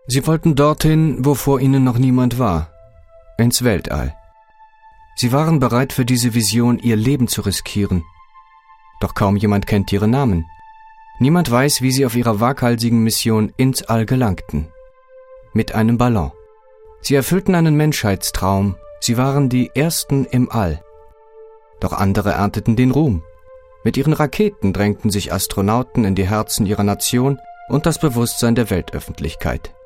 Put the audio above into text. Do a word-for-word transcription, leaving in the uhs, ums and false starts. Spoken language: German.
Sie wollten dorthin, wo vor ihnen noch niemand war, ins Weltall. Sie waren bereit, für diese Vision ihr Leben zu riskieren. Doch kaum jemand kennt ihre Namen. Niemand weiß, wie sie auf ihrer waghalsigen Mission ins All gelangten. Mit einem Ballon. Sie erfüllten einen Menschheitstraum. Sie waren die Ersten im All. Doch andere ernteten den Ruhm. Mit ihren Raketen drängten sich Astronauten in die Herzen ihrer Nation und das Bewusstsein der Weltöffentlichkeit.